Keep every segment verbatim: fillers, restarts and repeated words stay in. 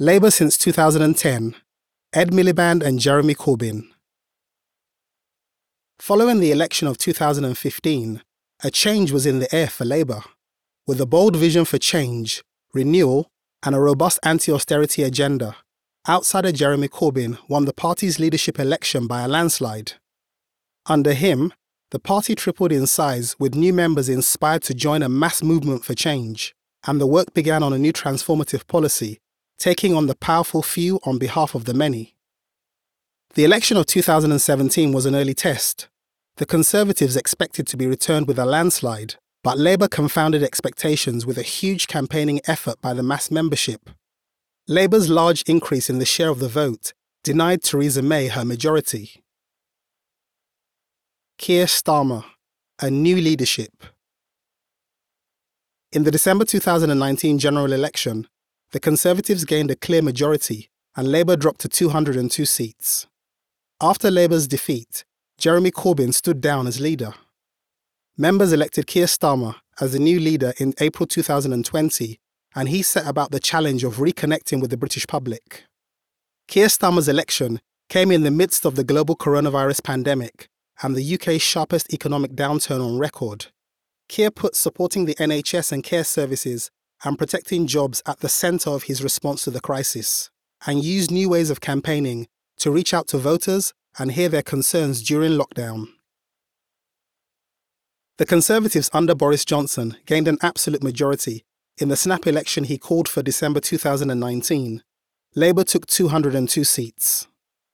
Labour since two thousand ten, Ed Miliband and Jeremy Corbyn. Following the election of two thousand fifteen, a change was in the air for Labour. With a bold vision for change, renewal, and a robust anti-austerity agenda, outsider Jeremy Corbyn won the party's leadership election by a landslide. Under him, the party tripled in size, with new members inspired to join a mass movement for change, and the work began on a new transformative policy, taking on the powerful few on behalf of the many. The election of two thousand seventeen was an early test. The Conservatives expected to be returned with a landslide, but Labour confounded expectations with a huge campaigning effort by the mass membership. Labour's large increase in the share of the vote denied Theresa May her majority. Keir Starmer, a new leadership. In the December two thousand nineteen general election, the Conservatives gained a clear majority and Labour dropped to two hundred two seats. After Labour's defeat, Jeremy Corbyn stood down as leader. Members elected Keir Starmer as the new leader in April two thousand twenty, and he set about the challenge of reconnecting with the British public. Keir Starmer's election came in the midst of the global coronavirus pandemic and the U K's sharpest economic downturn on record. Keir put supporting the N H S and care services and protecting jobs at the centre of his response to the crisis, and used new ways of campaigning to reach out to voters and hear their concerns during lockdown. The Conservatives under Boris Johnson gained an absolute majority in the snap election he called for December two thousand nineteen. Labour took two hundred two seats.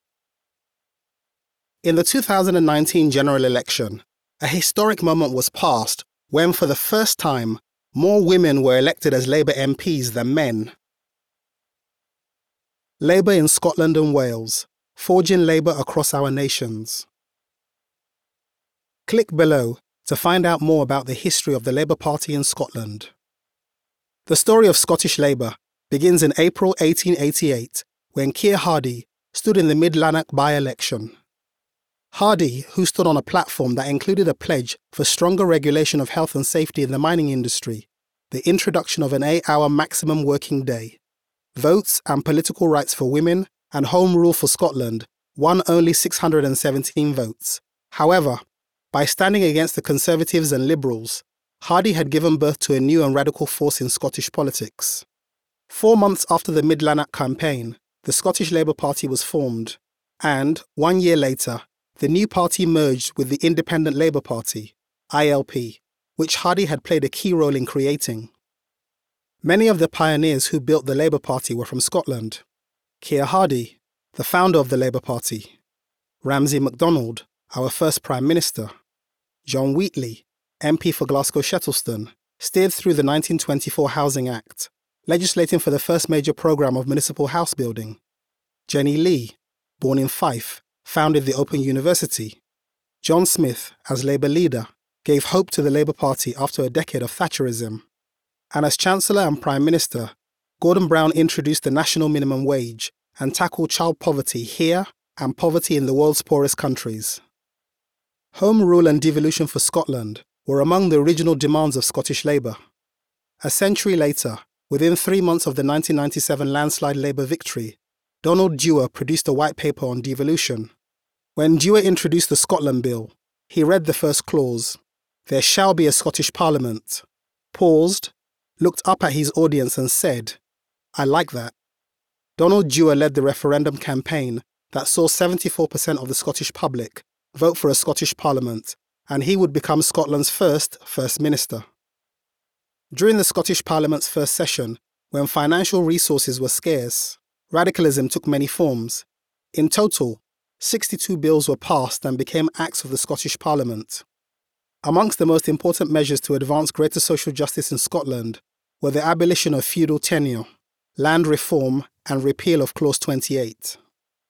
In the two thousand nineteen general election, a historic moment was passed when, for the first time, more women were elected as Labour M Ps than men. Labour in Scotland and Wales, forging Labour across our nations. Click below to find out more about the history of the Labour Party in Scotland. The story of Scottish Labour begins in April eighteen eighty-eight, when Keir Hardie stood in the Mid-Lanark by-election. Hardie, who stood on a platform that included a pledge for stronger regulation of health and safety in the mining industry, the introduction of an eight-hour maximum working day, votes and political rights for women, and Home Rule for Scotland, won only six hundred seventeen votes. However, by standing against the Conservatives and Liberals, Hardie had given birth to a new and radical force in Scottish politics. Four months after the Mid-Lanark campaign, the Scottish Labour Party was formed, and, one year later, the new party merged with the Independent Labour Party, I L P, which Hardie had played a key role in creating. Many of the pioneers who built the Labour Party were from Scotland. Keir Hardie, the founder of the Labour Party. Ramsay MacDonald, our first Prime Minister. John Wheatley, M P for Glasgow Shettleston, steered through the nineteen twenty-four Housing Act, legislating for the first major programme of municipal house building. Jenny Lee, born in Fife, founded the Open University. John Smith, as Labour leader, gave hope to the Labour Party after a decade of Thatcherism. And as Chancellor and Prime Minister, Gordon Brown introduced the national minimum wage and tackled child poverty here and poverty in the world's poorest countries. Home Rule and devolution for Scotland were among the original demands of Scottish Labour. A century later, within three months of the nineteen ninety-seven landslide Labour victory, Donald Dewar produced a white paper on devolution. When Dewar introduced the Scotland Bill, he read the first clause, "There shall be a Scottish Parliament," paused, looked up at his audience and said, "I like that." Donald Dewar led the referendum campaign that saw seventy-four percent of the Scottish public vote for a Scottish Parliament, and he would become Scotland's first First Minister. During the Scottish Parliament's first session, when financial resources were scarce, radicalism took many forms. In total, sixty-two bills were passed and became acts of the Scottish Parliament. Amongst the most important measures to advance greater social justice in Scotland were the abolition of feudal tenure, land reform, and repeal of Clause twenty-eight.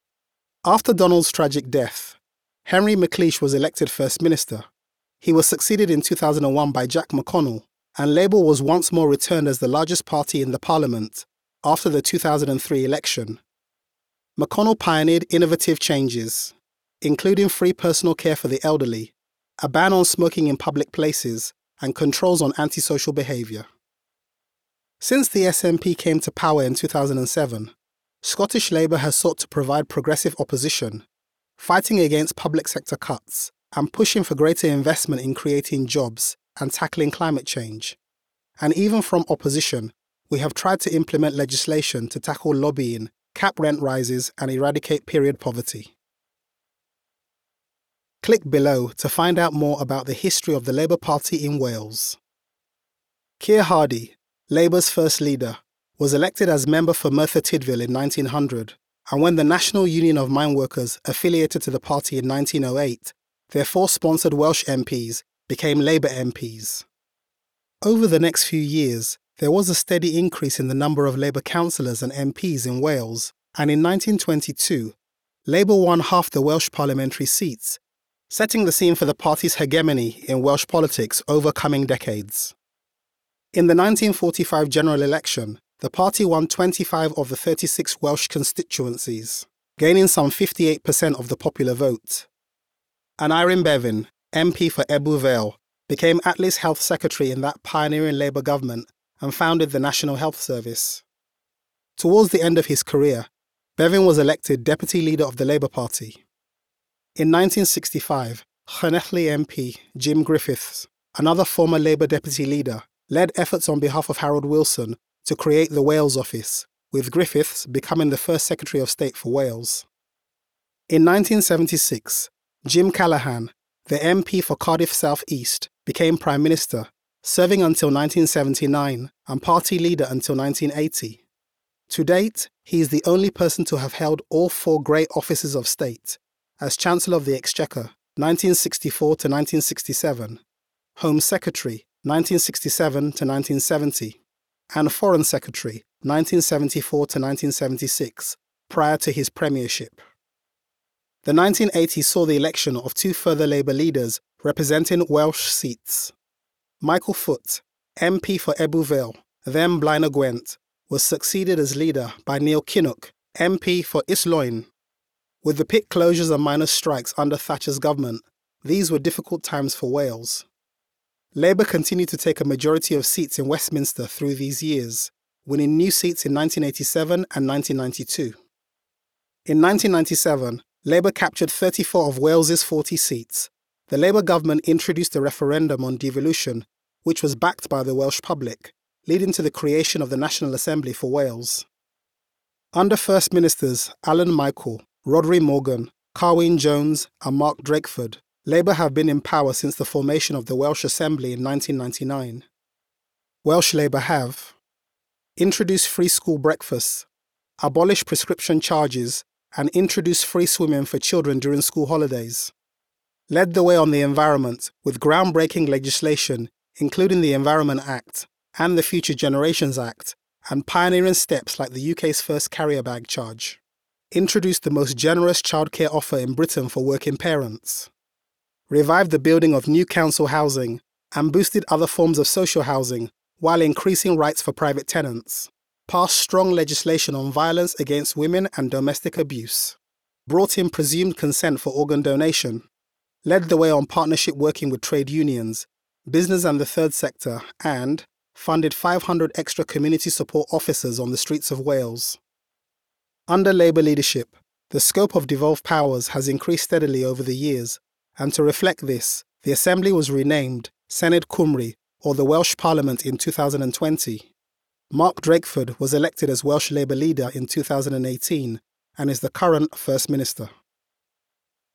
After Donald's tragic death, Henry McLeish was elected First Minister. He was succeeded in two thousand one by Jack McConnell, and Labour was once more returned as the largest party in the Parliament after the two thousand three election. McConnell pioneered innovative changes, including free personal care for the elderly, a ban on smoking in public places, and controls on antisocial behaviour. Since the S N P came to power in two thousand seven, Scottish Labour has sought to provide progressive opposition, fighting against public sector cuts and pushing for greater investment in creating jobs and tackling climate change. And even from opposition, we have tried to implement legislation to tackle lobbying, cap rent rises and eradicate period poverty. Click below to find out more about the history of the Labour Party in Wales. Keir Hardie, Labour's first leader, was elected as member for Merthyr Tydfil in nineteen hundred, and when the National Union of Mine Workers affiliated to the party in nineteen oh eight, their four sponsored Welsh M Ps became Labour M Ps. Over the next few years, there was a steady increase in the number of Labour councillors and M Ps in Wales, and in nineteen twenty-two, Labour won half the Welsh parliamentary seats, setting the scene for the party's hegemony in Welsh politics over coming decades. In the nineteen forty-five general election, the party won twenty-five of the thirty-six Welsh constituencies, gaining some fifty-eight percent of the popular vote. Aneurin Bevan, M P for Ebbw Vale, became Attlee's Health Secretary in that pioneering Labour government and founded the National Health Service. Towards the end of his career, Bevan was elected Deputy Leader of the Labour Party. In nineteen sixty-five, Llanelli M P Jim Griffiths, another former Labour Deputy Leader, led efforts on behalf of Harold Wilson to create the Wales Office, with Griffiths becoming the first Secretary of State for Wales. In nineteen seventy-six, Jim Callaghan, the M P for Cardiff South East, became Prime Minister, serving until nineteen seventy-nine and party leader until nineteen eighty. To date, he is the only person to have held all four great offices of state, as Chancellor of the Exchequer, nineteen sixty-four to nineteen sixty-seven, Home Secretary, nineteen sixty-seven to nineteen seventy, and Foreign Secretary, nineteen seventy-four to nineteen seventy-six, prior to his premiership. The nineteen eighties saw the election of two further Labour leaders representing Welsh seats. Michael Foot, M P for Ebbw Vale, then Blaenau Gwent, was succeeded as leader by Neil Kinnock, M P for Islwyn. With the pit closures and miners' strikes under Thatcher's government, these were difficult times for Wales. Labour continued to take a majority of seats in Westminster through these years, winning new seats in nineteen eighty-seven and nineteen ninety-two. In nineteen ninety-seven, Labour captured thirty-four of Wales's forty seats. The Labour government introduced a referendum on devolution, which was backed by the Welsh public, leading to the creation of the National Assembly for Wales. Under First Ministers Alan Michael, Rhodri Morgan, Carwyn Jones and Mark Drakeford, Labour have been in power since the formation of the Welsh Assembly in nineteen ninety-nine. Welsh Labour have introduced free school breakfasts, abolished prescription charges and introduced free swimming for children during school holidays, led the way on the environment with groundbreaking legislation including the Environment Act and the Future Generations Act, and pioneering steps like the U K's first carrier bag charge, introduced the most generous childcare offer in Britain for working parents, revived the building of new council housing and boosted other forms of social housing while increasing rights for private tenants, passed strong legislation on violence against women and domestic abuse, brought in presumed consent for organ donation, led the way on partnership working with trade unions, business and the third sector, and funded five hundred extra community support officers on the streets of Wales. Under Labour leadership, the scope of devolved powers has increased steadily over the years, and to reflect this, the Assembly was renamed Senedd Cymru, or the Welsh Parliament, in two thousand twenty. Mark Drakeford was elected as Welsh Labour leader in two thousand eighteen and is the current First Minister.